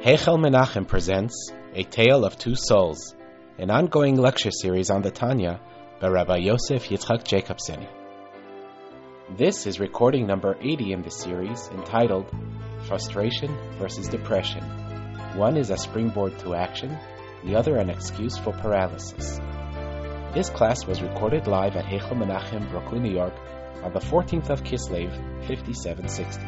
Heichel Menachem presents A Tale of Two Souls, an ongoing lecture series on the Tanya by Rabbi Yosef Yitzchak Jacobson. This is recording number 80 in the series, entitled Frustration versus Depression. One is a springboard to action, the other an excuse for paralysis. This class was recorded live at Heichel Menachem, Brooklyn, New York, on the 14th of Kislev, 5760.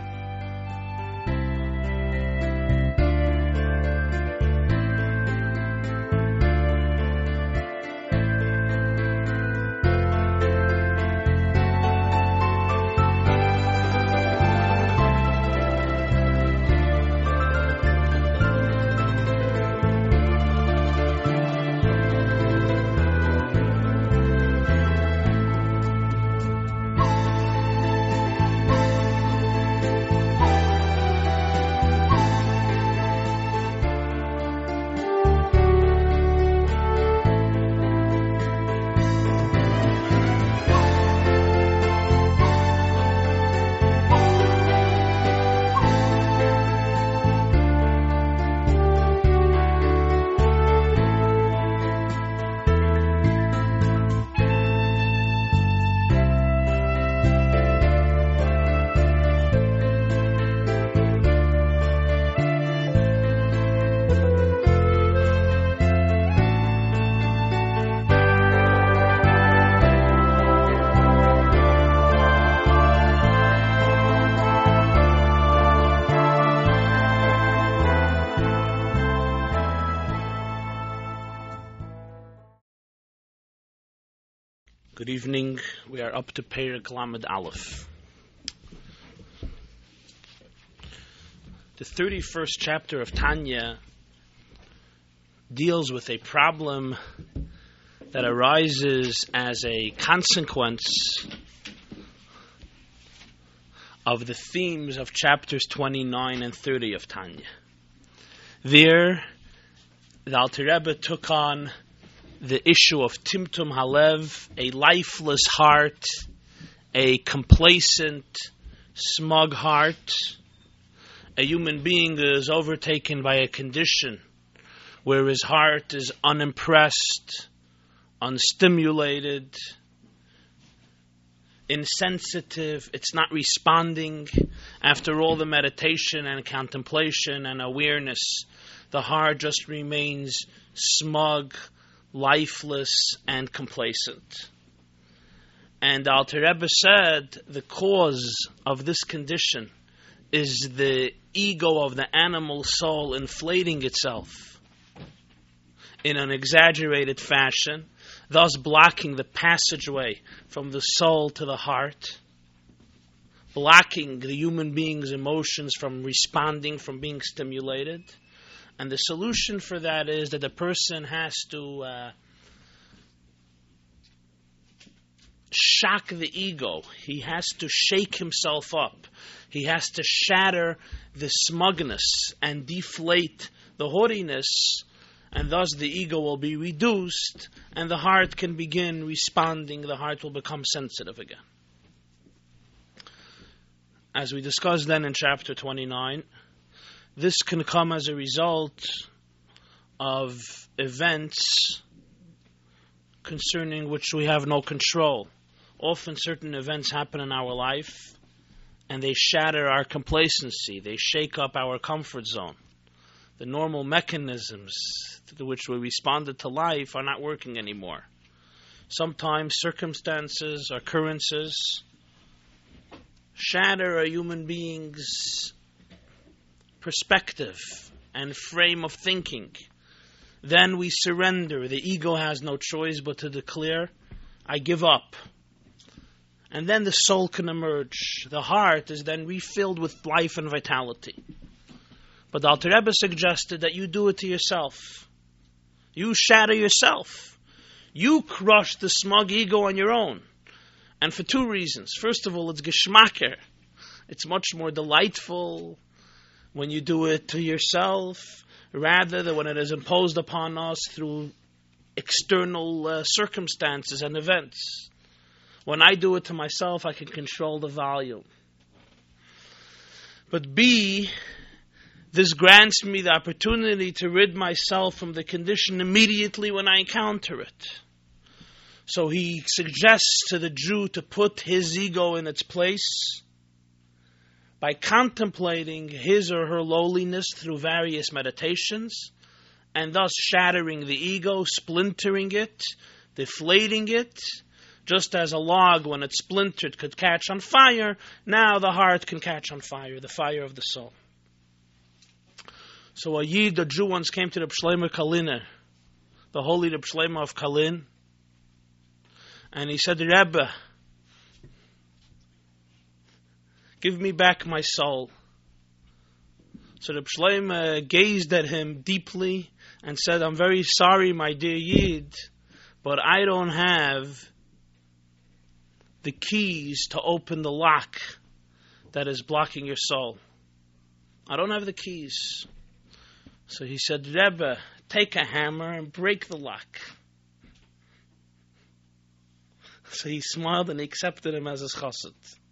Good evening. We are up to Perek Lamed Aleph. The 31st chapter of Tanya deals with a problem that arises as a consequence of the themes of chapters 29 and 30 of Tanya. There, the Alter Rebbe took on the issue of Timtum Halev, a lifeless heart, a complacent, smug heart. A human being is overtaken by a condition where his heart is unimpressed, unstimulated, insensitive. It's not responding. After all the meditation and contemplation and awareness, the heart just remains smug, lifeless, and complacent. And Alter Rebbe said the cause of this condition is the ego of the animal soul inflating itself in an exaggerated fashion, thus blocking the passageway from the soul to the heart, blocking the human being's emotions from responding, from being stimulated. And the solution for that is that the person has to shock the ego. He has to shake himself up. He has to shatter the smugness and deflate the haughtiness, and thus the ego will be reduced, and the heart can begin responding. The heart will become sensitive again. As we discussed then in chapter 29, this can come as a result of events concerning which we have no control. Often certain events happen in our life and they shatter our complacency. They shake up our comfort zone. The normal mechanisms to which we responded to life are not working anymore. Sometimes circumstances, occurrences shatter a human being's perspective and frame of thinking. Then we surrender. The ego has no choice but to declare, I give up. And then the soul can emerge. The heart is then refilled with life and vitality. But the Alter Rebbe suggested that you do it to yourself. You shatter yourself. You crush the smug ego on your own. And for two reasons. First of all, it's geschmacker. It's much more delightful when you do it to yourself, rather than when it is imposed upon us through external circumstances and events. When I do it to myself, I can control the volume. But B, This grants me the opportunity to rid myself from the condition immediately when I encounter it. So he suggests to the Jew to put his ego in its place by contemplating his or her lowliness through various meditations, and thus shattering the ego, splintering it, deflating it. Just as a log, when it's splintered, could catch on fire, now the heart can catch on fire, the fire of the soul. So a Yid, a Jew, once came to the Reb Shlomo Kaliner, the holy Reb Shlomo of Kalin, and he said, Rebbe, give me back my soul. So Reb Shlomo gazed at him deeply and said, I'm very sorry, my dear Yid, but I don't have the keys to open the lock that is blocking your soul. I don't have the keys. So he said, Rebbe, take a hammer and break the lock. So he smiled and he accepted him as his chassid.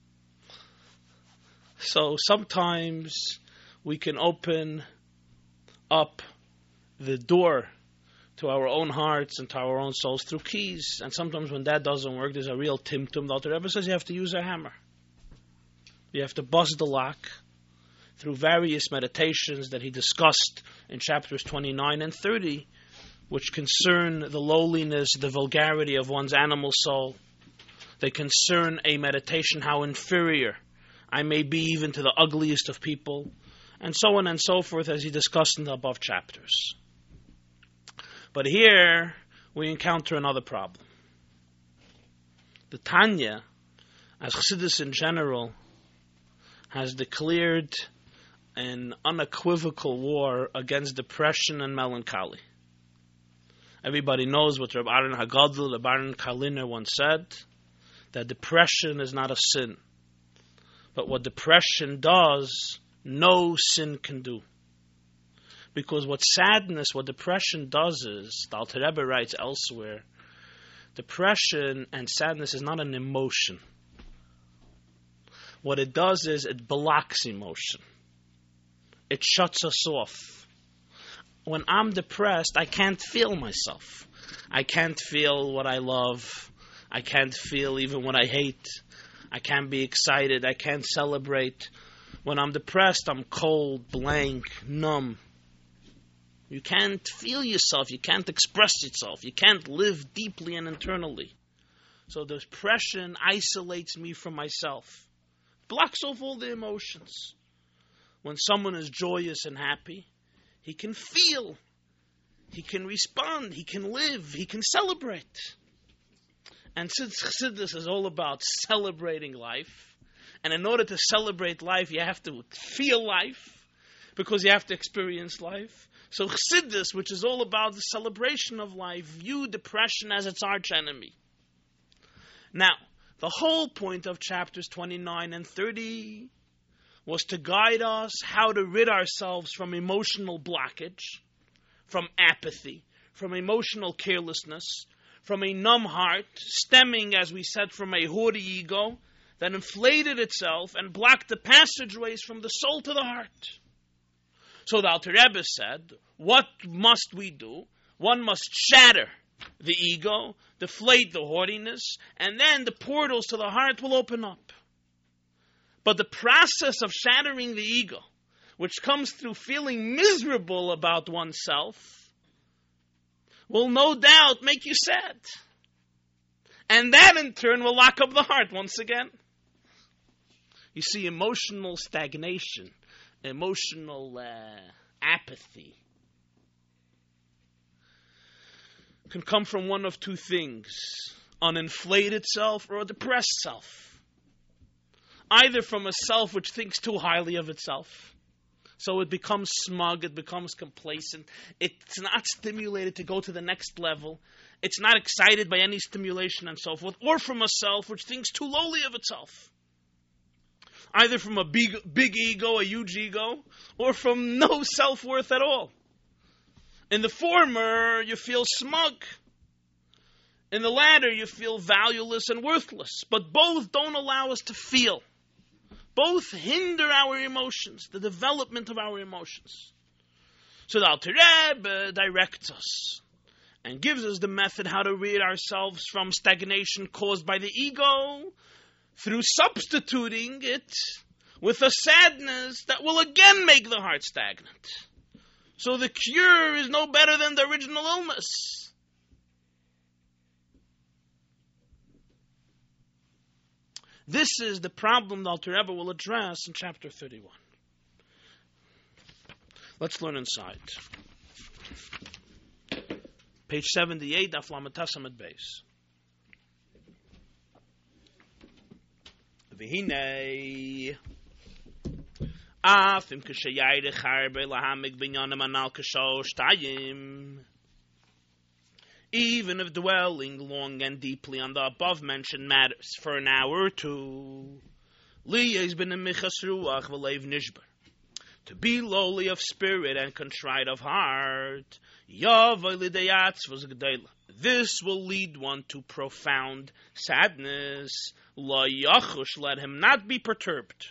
So sometimes we can open up the door to our own hearts and to our own souls through keys. And sometimes when that doesn't work, there's a real timtum. The Alter Rebbe says you have to use a hammer. You have to bust the lock through various meditations that he discussed in chapters 29 and 30, which concern the lowliness, the vulgarity of one's animal soul. They concern a meditation how inferior I may be even to the ugliest of people, and so on and so forth, as he discussed in the above chapters. But here we encounter another problem. The Tanya, as Chassidus in general, has declared an unequivocal war against depression and melancholy. Everybody knows what Reb Aaron Hagadol, Reb Aaron Kaliner once said, that depression is not a sin. But what depression does, no sin can do. Because what depression does is, the Alter Rebbe writes elsewhere, depression and sadness is not an emotion. What it does is it blocks emotion. It shuts us off. When I'm depressed, I can't feel myself. I can't feel what I love. I can't feel even what I hate. I can't be excited. I can't celebrate. When I'm depressed, I'm cold, blank, numb. You can't feel yourself. You can't express yourself. You can't live deeply and internally. So depression isolates me from myself. Blocks off all the emotions. When someone is joyous and happy, he can feel. He can respond. He can live. He can celebrate. And since Chassidus is all about celebrating life, and in order to celebrate life, you have to feel life, because you have to experience life. So Chassidus, which is all about the celebration of life, view depression as its archenemy. Now, the whole point of chapters 29 and 30 was to guide us how to rid ourselves from emotional blockage, from apathy, from emotional carelessness, from a numb heart, stemming, as we said, from a haughty ego that inflated itself and blocked the passageways from the soul to the heart. So the Alter Rebbe said, what must we do? One must shatter the ego, deflate the haughtiness, and then the portals to the heart will open up. But the process of shattering the ego, which comes through feeling miserable about oneself, will no doubt make you sad. And that in turn will lock up the heart once again. You see, emotional stagnation, emotional apathy can come from one of two things: an inflated self or a depressed self. Either from a self which thinks too highly of itself, so it becomes smug, it becomes complacent, it's not stimulated to go to the next level, it's not excited by any stimulation and so forth, or from a self which thinks too lowly of itself. Either from a big ego, a huge ego, or from no self-worth at all. In the former, you feel smug. In the latter, you feel valueless and worthless. But both don't allow us to feel. both hinder our emotions, the development of our emotions. So the Alter Rebbe directs us and gives us the method how to rid ourselves from stagnation caused by the ego through substituting it with a sadness that will again make the heart stagnant. So the cure is no better than the original illness. This is the problem the Alter Rebbe will address in chapter 31. Let's learn inside. Page 78, Daf Lamed Tes Amud Beis. V'hinei af im k'sheyayre charbe lahamig binyanim anal k'sho shtayim. Even if dwelling long and deeply on the above-mentioned matters for an hour or two, liyez ben michas ruach v'leiv nishbar, to be lowly of spirit and contrite of heart, this will lead one to profound sadness. La yachush, let him not be perturbed.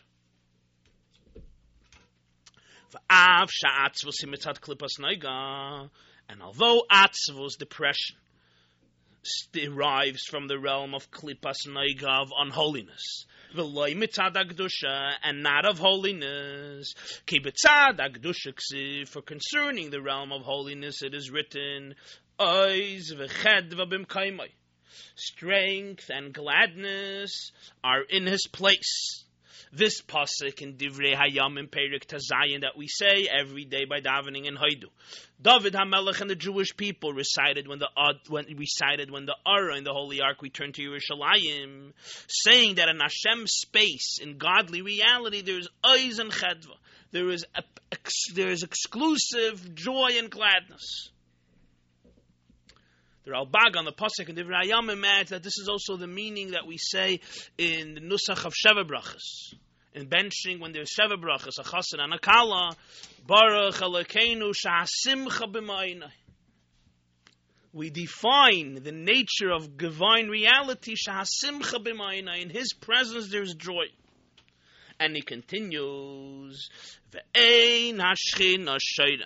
And although atzvus, depression, derives from the realm of klipas noiga, of unholiness, v'loi mitzad ha'kedusha, and not of holiness, ki b'tzad ha'kedusha ksiv, for concerning the realm of holiness it is written, ois v'chedva b'mkaimai, strength and gladness are in his place. This pasuk in Divrei Hayam in Perik Tazayin that we say every day by davening in Haidu. David HaMelech and the Jewish people recited when the Ara in the Holy Ark returned to Yerushalayim, saying that in Hashem's space, in godly reality, there is ois and chedva. There is exclusive joy and gladness. The Ralbag on the pasuk in Divrei Hayam adds that this is also the meaning that we say in the Nusach of Sheva Brachas. In benching, when there's Sheva Brachas, a Chassid and a Kala, Baruch Elokeinu Sha'asimcha b'ma'inai. We define the nature of divine reality, Sha'asimcha b'ma'inai. In His presence there's joy. And he continues, Ve'ein hashchin hashayra.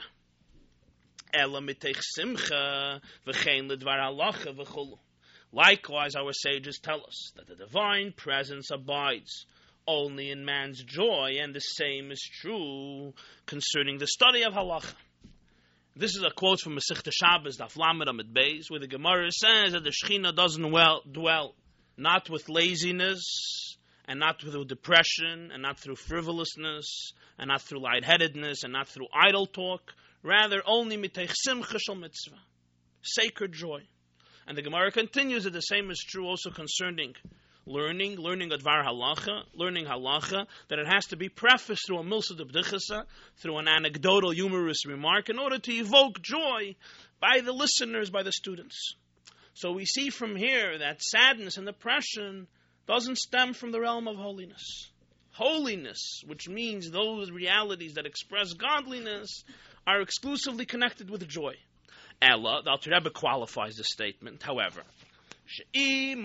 Likewise, our sages tell us that the divine presence abides only in man's joy, and the same is true concerning the study of halacha. This is a quote from Masechta Shabbos, Daf Lamed Amud Beis, where the Gemara says that the Shechina doesn't dwell not with laziness, and not with depression, and not through frivolousness, and not through lightheadedness, and not through idle talk. Rather, only miteich simcha shel mitzvah, sacred joy. And the Gemara continues that the same is true also concerning learning advar halacha, learning halacha, that it has to be prefaced through a milsa de b'dichasa, through an anecdotal, humorous remark, in order to evoke joy by the listeners, by the students. So we see from here that sadness and depression doesn't stem from the realm of holiness. Holiness, which means those realities that express godliness, are exclusively connected with joy. Ella, the Alter Rebbe qualifies the statement, however. If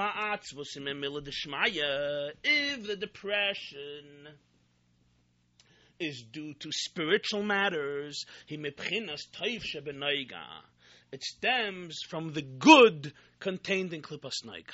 the depression is due to spiritual matters, it stems from the good contained in Klippas Noiga.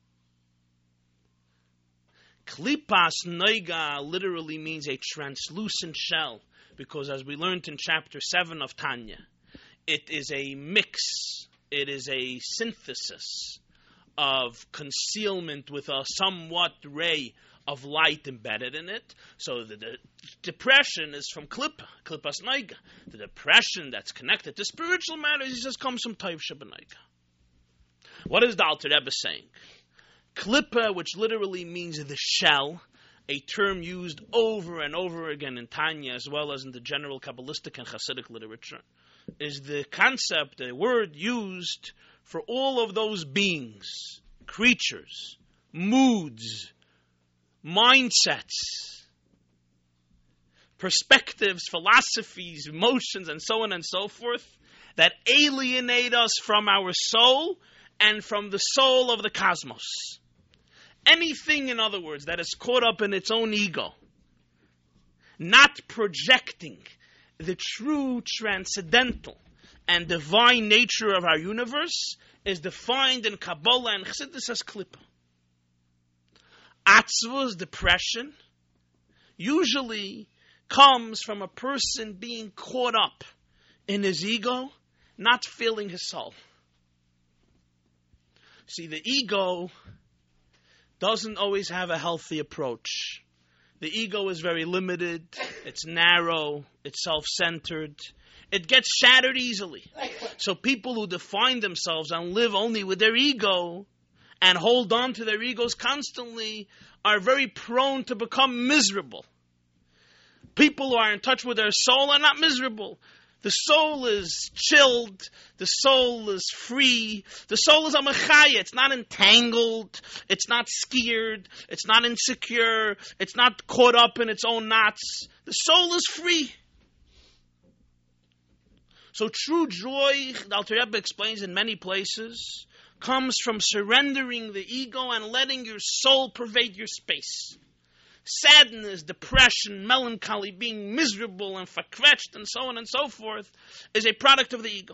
Klippas Noiga literally means a translucent shell, because as we learned in chapter 7 of Tanya, it is a mix, it is a synthesis of concealment with a somewhat ray of light embedded in it. So the depression is from Klippas Noiga. The depression that's connected to spiritual matters just comes from Taiv Shebenaiga. What is the Alter Rebbe saying? Klippa, which literally means the shell, a term used over and over again in Tanya as well as in the general Kabbalistic and Hasidic literature, is the concept, a word used for all of those beings, creatures, moods, mindsets, perspectives, philosophies, emotions, and so on and so forth, that alienate us from our soul and from the soul of the cosmos. Anything, in other words, that is caught up in its own ego, not projecting the true transcendental and divine nature of our universe, is defined in Kabbalah and Chassidus as Klippa. Atzvus, depression, usually comes from a person being caught up in his ego, not feeling his soul. See, the ego doesn't always have a healthy approach. The ego is very limited, it's narrow, it's self-centered. It gets shattered easily. So people who define themselves and live only with their ego and hold on to their egos constantly are very prone to become miserable. People who are in touch with their soul are not miserable. The soul is chilled. The soul is free. The soul is a mechaya. It's not entangled. It's not scared. It's not insecure. It's not caught up in its own knots. The soul is free. So true joy, the Alter Rebbe explains in many places, comes from surrendering the ego and letting your soul pervade your space. Sadness, depression, melancholy, being miserable and verkwetched and so on and so forth is a product of the ego.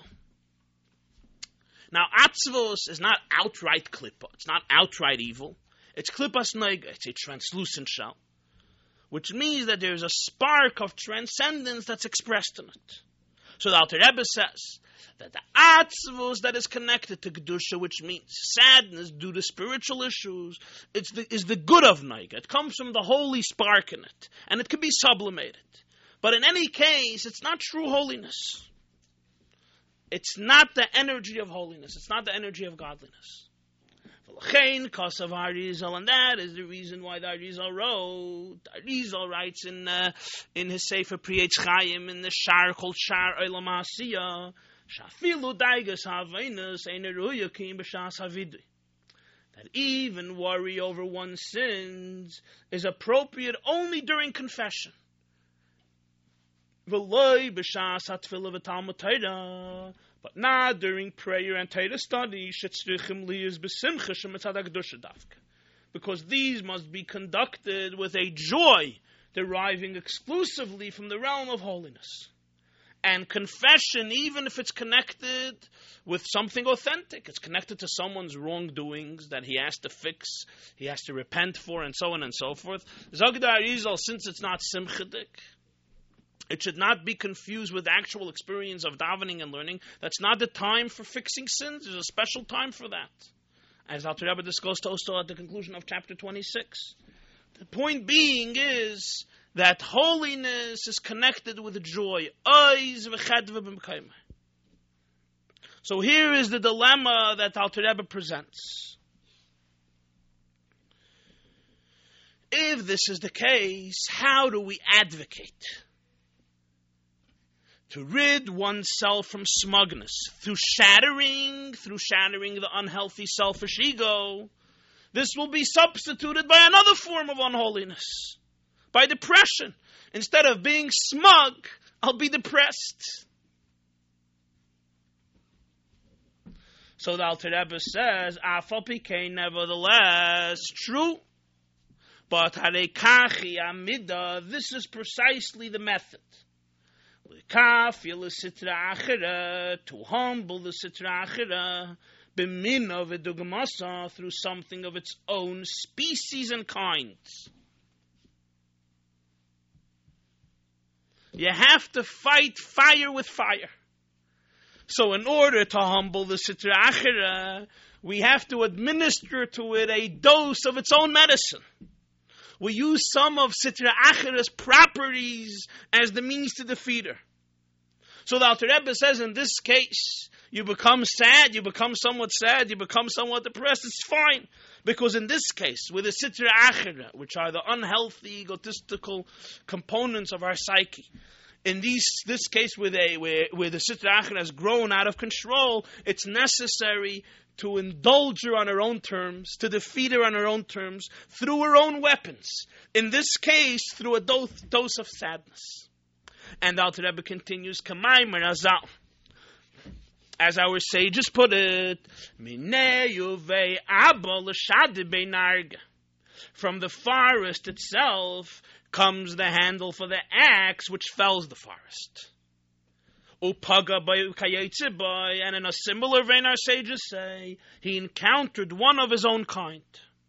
Now, Atzvos is not outright klippa. It's not outright evil. It's klippas neiga. It's a translucent shell, which means that there's a spark of transcendence that's expressed in it. So the Alter Rebbe says that the atzvos that is connected to Kedusha, which means sadness due to spiritual issues, is the good of Neiga. It comes from the holy spark in it, and it can be sublimated. But in any case, it's not true holiness. It's not the energy of holiness. It's not the energy of godliness. And that is the reason why the Arizal wrote. Arizal writes in his Sefer Pri Etz Chaim in the Shar called Shar Olam Ha'asiyah, Shafilu daigas haveinus ein eruya kim b'shas havidui. That even worry over one's sins is appropriate only during confession. V'loi b'shas hatfilah v'talmud Torah. But not during prayer and Torah study, because these must be conducted with a joy deriving exclusively from the realm of holiness. And confession, even if it's connected with something authentic, it's connected to someone's wrongdoings that he has to fix, he has to repent for, and so on and so forth. Zogdar Arizal, since it's not simchadik, it should not be confused with the actual experience of davening and learning. That's not the time for fixing sins. There's a special time for that, as Alter Rebbe discussed also at the conclusion of chapter 26. The point being is that holiness is connected with joy. So here is the dilemma that Alter Rebbe presents. If this is the case, how do we advocate to rid oneself from smugness through shattering the unhealthy selfish ego? This will be substituted by another form of unholiness, by depression. Instead of being smug, I'll be depressed. So the Alter Rebbe says, Afal Pikein, nevertheless, true, but Harekachi Amida, this is precisely the method. To humble the Sitra Achira, b'mina v'dugmasa, through something of its own species and kinds. You have to fight fire with fire. So in order to humble the Sitra Achira, we have to administer to it a dose of its own medicine. We use some of Sitra Achira's properties as the means to defeat her. So the Alter Rebbe says, in this case, you become sad, you become somewhat sad, you become somewhat depressed, it's fine. Because in this case, with the Sitra Achira, which are the unhealthy, egotistical components of our psyche, in this case, where the Sitra Achira has grown out of control, it's necessary to indulge her on her own terms, to defeat her on her own terms, through her own weapons. In this case, through a dose of sadness. And the Alter Rebbe continues, Kamaimer Azal. As our sages put it, from the forest itself comes the handle for the axe which fells the forest. Upaga by ukayetze by, and in a similar vein our sages say, he encountered one of his own kind.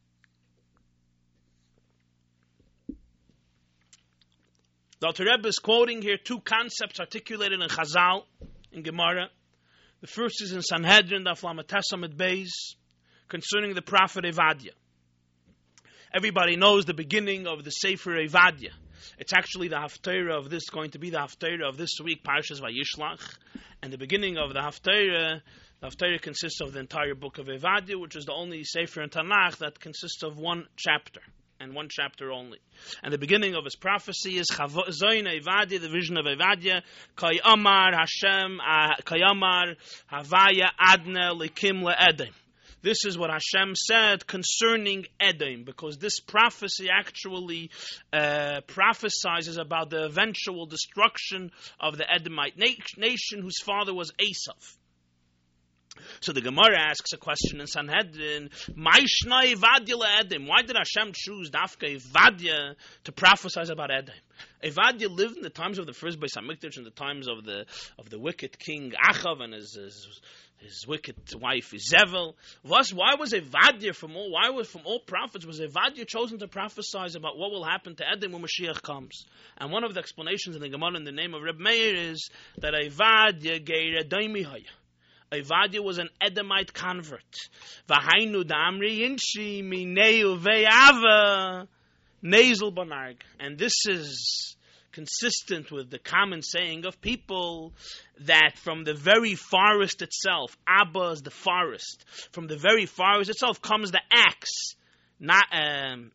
The Alter Rebbe is quoting here two concepts articulated in Chazal, in Gemara. The first is in Sanhedrin, Daf Lamed Tes Amud Beis, concerning the prophet Evadia. Everybody knows the beginning of the Sefer Evadia. It's actually the Haftarah of this, going to be the Haftarah of this week, Parshas Vayishlach. And the beginning of the Haftarah consists of the entire book of Evadia, which is the only Sefer in Tanakh that consists of one chapter, and one chapter only. And the beginning of his prophecy is Zoin Evadia, the vision of Evadia, Kai Amar Hashem, Kai Amar Havaya Adna Likim LeEdem. This is what Hashem said concerning Edom, because this prophecy actually prophesies about the eventual destruction of the Edomite nation whose father was Esav. So the Gemara asks a question in Sanhedrin, why did Hashem choose Dafka Evadia to prophesy about Edom? Evadia lived in the times of the first Beis HaMikdash, in the times of the wicked king Achav and his wicked wife Izebel. Why was Evadia from all prophets, was Evadia chosen to prophesy about what will happen to Edom when Mashiach comes? And one of the explanations in the Gemara in the name of Reb Meir is that Evadia geir Edomihaya. Evadia was an Edomite convert. V'hainu da'amri yinshi mineu ve'ava nezel banarg. And this is consistent with the common saying of people that from the very forest itself, Abba is the forest, from the very forest itself comes the axe. Narga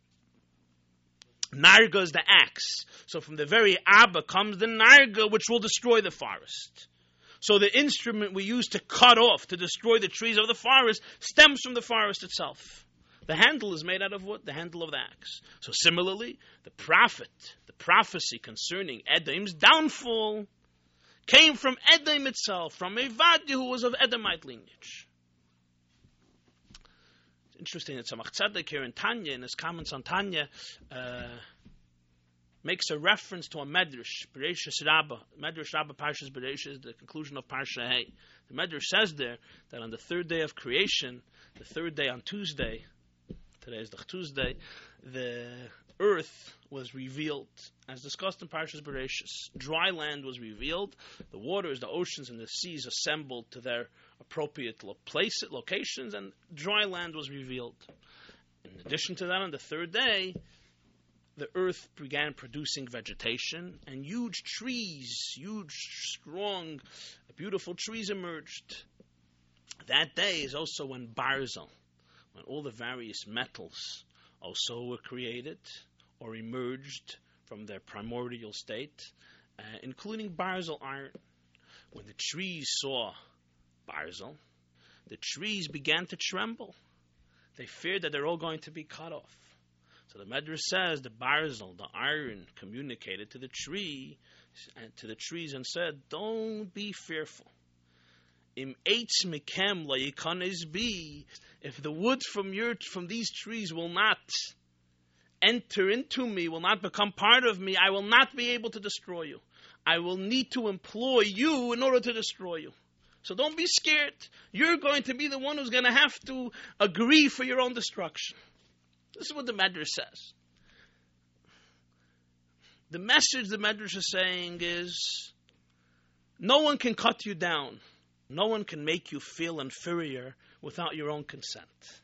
is the axe. So from the very Abba comes the Narga, which will destroy the forest. So the instrument we use to cut off, to destroy the trees of the forest, stems from the forest itself. The handle is made out of wood, the handle of the axe. So similarly, the prophecy concerning Edom's downfall came from Edom itself, from Evadia, who was of Edomite lineage. It's interesting that Tzemach Tzedek here in Tanya, in his comments on Tanya, makes a reference to a Medrash, Bereshis Rabbah. Medrash Rabbah Parshas Bereshis, the conclusion of Parsha Hay. The Medrash says there that on the third day of creation, the third day on Tuesday, today is the Tuesday, the earth was revealed, as discussed in Parshas Bereshis. Dry land was revealed. The waters, the oceans, and the seas assembled to their appropriate locations, and dry land was revealed. In addition to that, on the third day, the earth began producing vegetation, and huge trees, huge, strong, beautiful trees emerged. That day is also when Barzel, when all the various metals also were created or emerged from their primordial state, including Barzel iron. When the trees saw Barzel, the trees began to tremble. They feared that they're all going to be cut off. So the Medrash says the Barzel, the iron, communicated to the trees and said, "Don't be fearful. Im eitz mikem la yikanes bi. If the wood from these trees will not enter into me, will not become part of me, I will not be able to destroy you. I will need to employ you in order to destroy you. So don't be scared. You're going to be the one who's going to have to agree for your own destruction." This is what the Medrash says. The message the Medrash is saying is, no one can cut you down. No one can make you feel inferior without your own consent.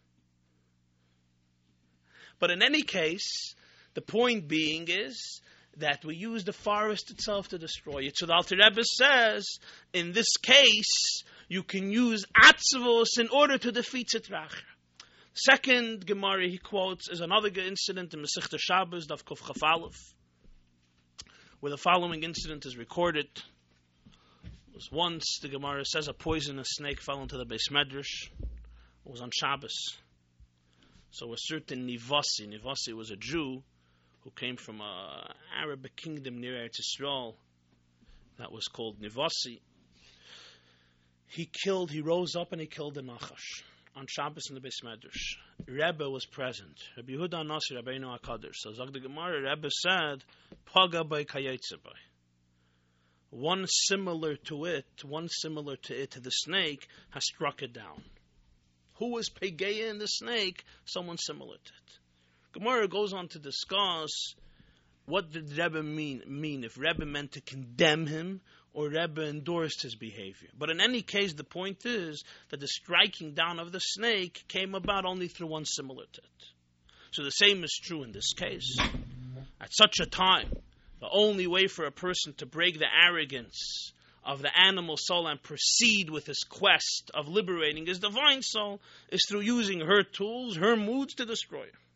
But in any case, the point being is that we use the forest itself to destroy it. So the Alter Rebbe says, in this case, you can use atzvos in order to defeat Sitrach. Second Gemara he quotes is another incident in Masechta Shabbos, Daf Kuf Chaf Aleph, where the following incident is recorded. It was once, the Gemara says, a poisonous snake fell into the Beis Medrash. It was on Shabbos. So a certain Nivasi was a Jew who came from an Arabic kingdom near Eretz Yisrael that was called Nivasi. He rose up and he killed the Nachash. on Shabbos in the Beis Medrash. Rebbe was present. Rabbi Yehuda Nasi, Rabbeinu HaKadosh. So Zog the Gemara, Rebbe said, Paga by Kayetze by. One similar to it, to the snake, has struck it down. Who was Pegeya in the snake? Someone similar to it. Gemara goes on to discuss what did Rebbe mean if Rebbe meant to condemn him or Rebbe endorsed his behavior. But in any case, the point is that the striking down of the snake came about only through one similar to it. So the same is true in this case. At such a time, the only way for a person to break the arrogance of the animal soul and proceed with his quest of liberating his divine soul is through using her tools, her moods to destroy her.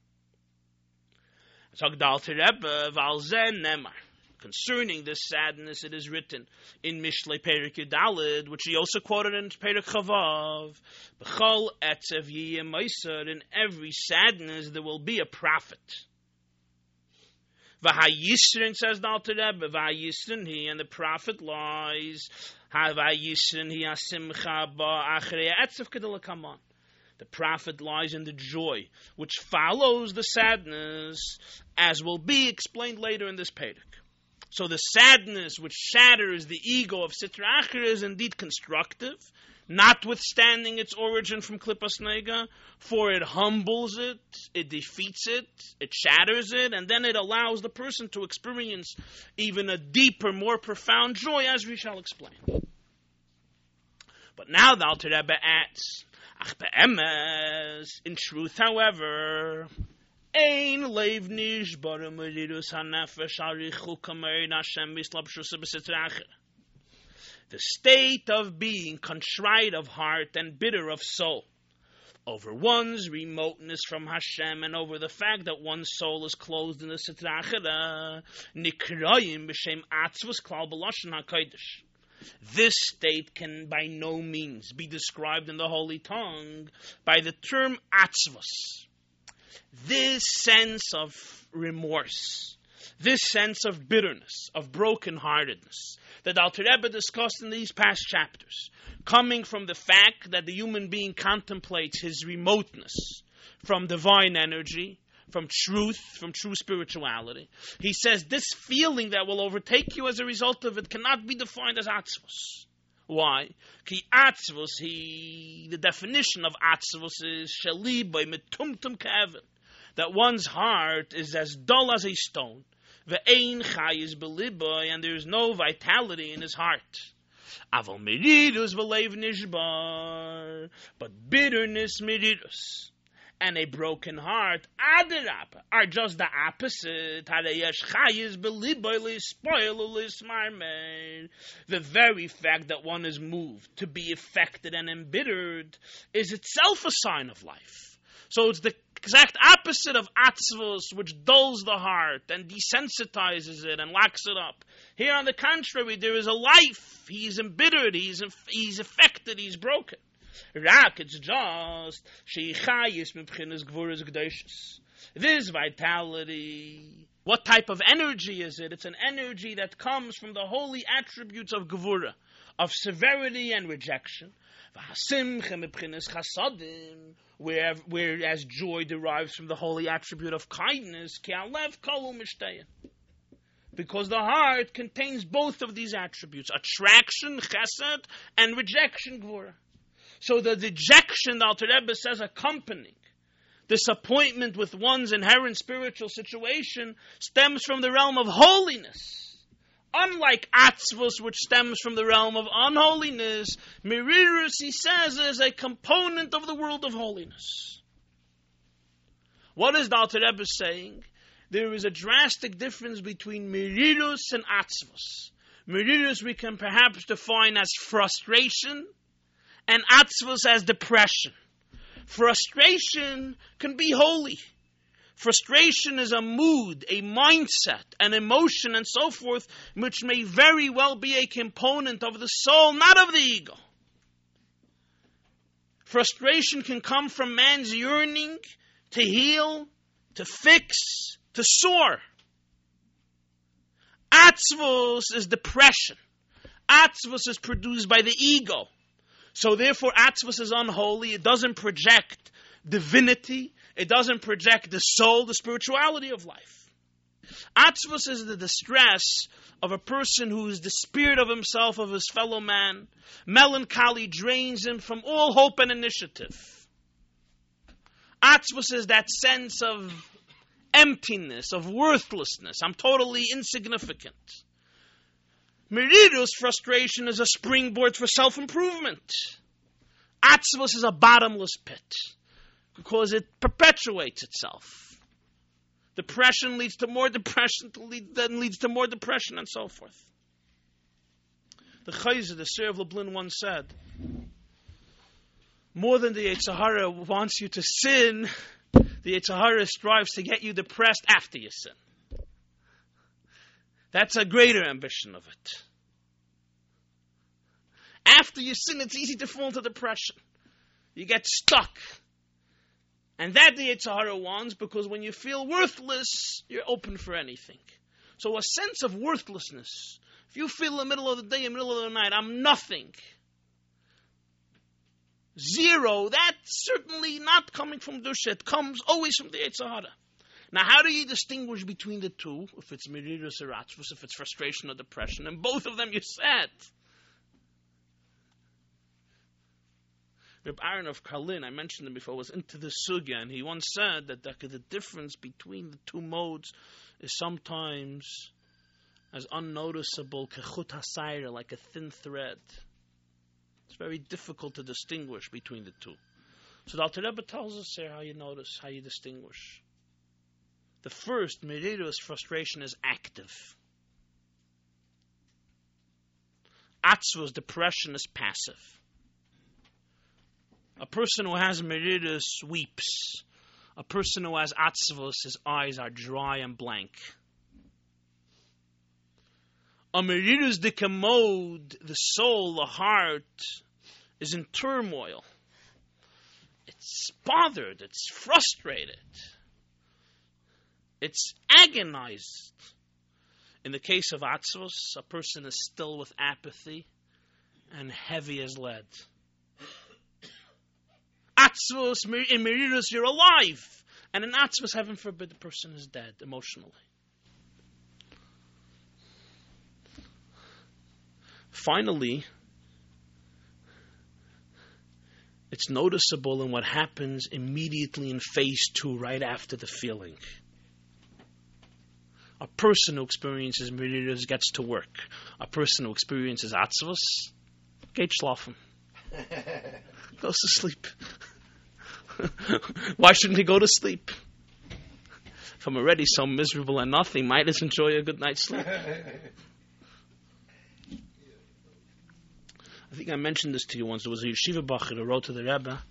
Concerning this sadness, it is written in Mishlei Perek Yudalid, which he also quoted in Perek Chavav, B'chol etzev yiyeh meiser, in every sadness there will be a prophet. V'hayisrin, says the Alter Rebbe, v'hayisrin he, and the prophet lies, v'hayisrin he asimcha ba'achrei etzev kedel. The prophet lies in the joy which follows the sadness, as will be explained later in this Perek. So the sadness which shatters the ego of Sitra Achra is indeed constructive, notwithstanding its origin from Klippas Nega, for it humbles it, it defeats it, it shatters it, and then it allows the person to experience even a deeper, more profound joy, as we shall explain. But now the Alter Rebbe adds, Ach be'emes, in truth, however, Ein leiv nishbar merirus hanefesh arichu kamerin Hashem mislabshusa b'sitra achra. The state of being contrite of heart and bitter of soul over one's remoteness from Hashem and over the fact that one's soul is closed in the sitra achra, nikrayim b'shem atzvus klal b'lashon hakodesh. This state can by no means be described in the holy tongue by the term atzvus. This sense of remorse, this sense of bitterness, of brokenheartedness, that Alter Rebbe discussed in these past chapters, coming from the fact that the human being contemplates his remoteness from divine energy, from truth, from true spirituality. He says this feeling that will overtake you as a result of it cannot be defined as atzvus. Why? Ki atzvus, the definition of atzvus is shali by metumtum kevin, that one's heart is as dull as a stone. Ve'ein chayis beliboy, and there is no vitality in his heart. Aval merirus v'leiv nishbar, but bitterness merirus and a broken heart, adarab, are just the opposite. The very fact that one is moved to be affected and embittered is itself a sign of life. So it's the exact opposite of atzvus, which dulls the heart and desensitizes it and locks it up. Here, on the contrary, there is a life. He's embittered, he's affected, he's broken. Rak, it's just sheichayis mebchinas gvuras gdoshus. This vitality, what type of energy is it? It's an energy that comes from the holy attributes of gvura, of severity and rejection. Whereas joy derives from the holy attribute of kindness, because the heart contains both of these attributes, attraction, chesed, and rejection, gvura. So the dejection, the Alter Rebbe says, accompanying disappointment with one's inherent spiritual situation stems from the realm of holiness. Unlike atzvus, which stems from the realm of unholiness, merirus, he says, is a component of the world of holiness. What is the Alter Rebbe saying? There is a drastic difference between merirus and atzvus. Merirus we can perhaps define as frustration, and atzvus as depression. Frustration can be holy. Frustration is a mood, a mindset, an emotion, and so forth, which may very well be a component of the soul, not of the ego. Frustration can come from man's yearning to heal, to fix, to soar. Atzvus is depression. Atzvus is produced by the ego. So therefore, Atzvus is unholy. It doesn't project divinity. It doesn't project the soul, the spirituality of life. Atzvus is the distress of a person who is the spirit of himself, of his fellow man. Melancholy drains him from all hope and initiative. Atzvus is that sense of emptiness, of worthlessness. I'm totally insignificant. Merirus, frustration, is a springboard for self-improvement. Atzvus is a bottomless pit because it perpetuates itself. Depression leads to more depression, then leads to more depression, and so forth. The Chayzer, the Seir of Lublin, once said, more than the Yetzer Hara wants you to sin, the Yetzer Hara strives to get you depressed after you sin. That's a greater ambition of it. After you sin, it's easy to fall into depression. You get stuck. And that the Yetzer Hara wants, because when you feel worthless, you're open for anything. So a sense of worthlessness. If you feel in the middle of the day, in the middle of the night, I'm nothing. Zero, that's certainly not coming from Dusha. It comes always from the Yetzer Hara. Now, how do you distinguish between the two? If it's Merirus or Atzvus, if it's frustration or depression, and both of them you said. Reb Aaron of Karlin, I mentioned him before, was into the sugya, and he once said that the difference between the two modes is sometimes as unnoticeable, kechut hasayra, like a thin thread. It's very difficult to distinguish between the two. So the Alter Rebbe tells us here how you notice, how you distinguish. The first, Merirus, frustration, is active. Atzvus, depression, is passive. A person who has Merirus weeps. A person who has Atzvus, his eyes are dry and blank. A Merirus Dikamod, the soul, the heart, is in turmoil. It's bothered, it's frustrated. It's agonized. In the case of Atzvus, a person is still with apathy and heavy as lead. Atzvus, in Merirus, you're alive. And in Atzvus, heaven forbid, the person is dead emotionally. Finally, it's noticeable in what happens immediately in phase 2, right after the feeling. A person who experiences Merirus gets to work. A person who experiences Atzvus, geht schlafen. Goes to sleep. Why shouldn't he go to sleep? If I'm already so miserable and nothing, might as enjoy a good night's sleep. I think I mentioned this to you once. There was a yeshiva bacher who wrote to the Rebbe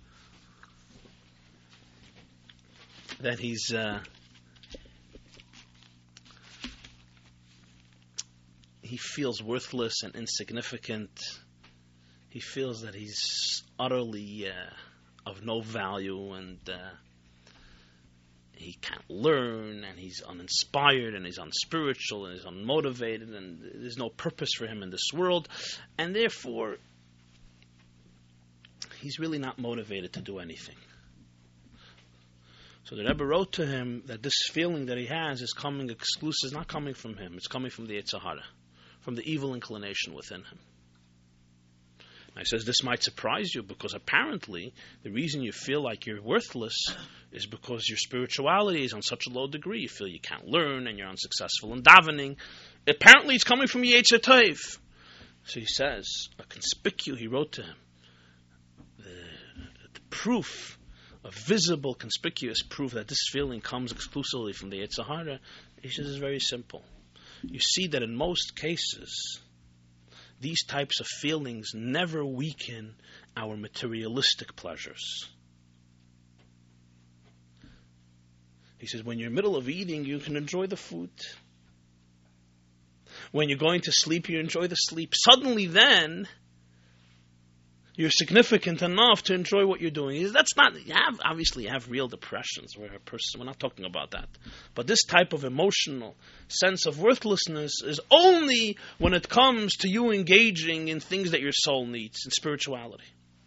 that he feels worthless and insignificant. He feels that he's utterly of no value, and he can't learn, and he's uninspired, and he's unspiritual, and he's unmotivated, and there's no purpose for him in this world, and therefore he's really not motivated to do anything. So the Rebbe wrote to him that this feeling that he has is coming exclusive, is not coming from him, it's coming from the Yetzer Hara, from the evil inclination within him. He says this might surprise you, because apparently the reason you feel like you're worthless is because your spirituality is on such a low degree. You feel you can't learn and you're unsuccessful in davening. Apparently it's coming from Yetzer Tov. So he says, he wrote to him, the proof, a visible, conspicuous proof that this feeling comes exclusively from the Yetzer Hara, he says, is very simple. You see that in most cases, these types of feelings never weaken our materialistic pleasures. He says, when you're in the middle of eating, you can enjoy the food. When you're going to sleep, you enjoy the sleep. Suddenly then, you're significant enough to enjoy what you're doing. That's not, you have real depressions where a person, we're not talking about that. But this type of emotional sense of worthlessness is only when it comes to you engaging in things that your soul needs, in spirituality.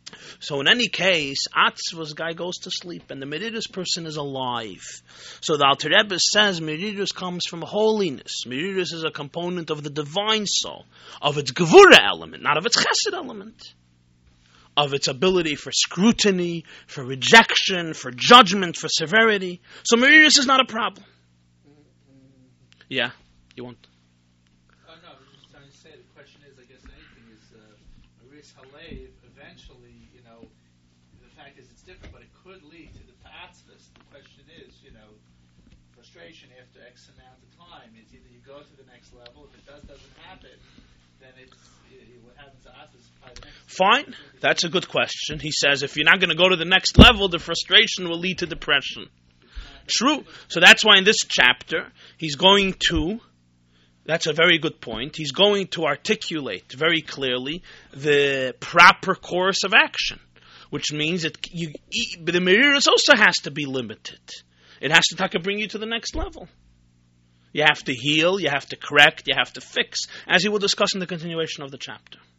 So in any case, Atzvus guy goes to sleep, and the Meridus person is alive. So the Alter Rebbe says Meridus comes from holiness. Meridus is a component of the divine soul, of its Gevura element, not of its Chesed element, of its ability for scrutiny, for rejection, for judgment, for severity. So Meridus is not a problem. Yeah, you want? No, I was just trying to say, the question is, I guess anything is, Maris Halev, eventually, the fact is it's different, but it could lead to the Ta'atzvus. The question is, frustration after X amount of time. It's either you go to the next level, if it doesn't happen, then what happens to Ta'atzvus is probably the next Fine, that's a good question. He says if you're not going to go to the next level, the frustration will lead to depression. True. So that's why in this chapter, he's going to, that's a very good point, he's going to articulate very clearly the proper course of action, which means that but the Merirus also has to be limited. It has to bring you to the next level. You have to heal, you have to correct, you have to fix, as he will discuss in the continuation of the chapter.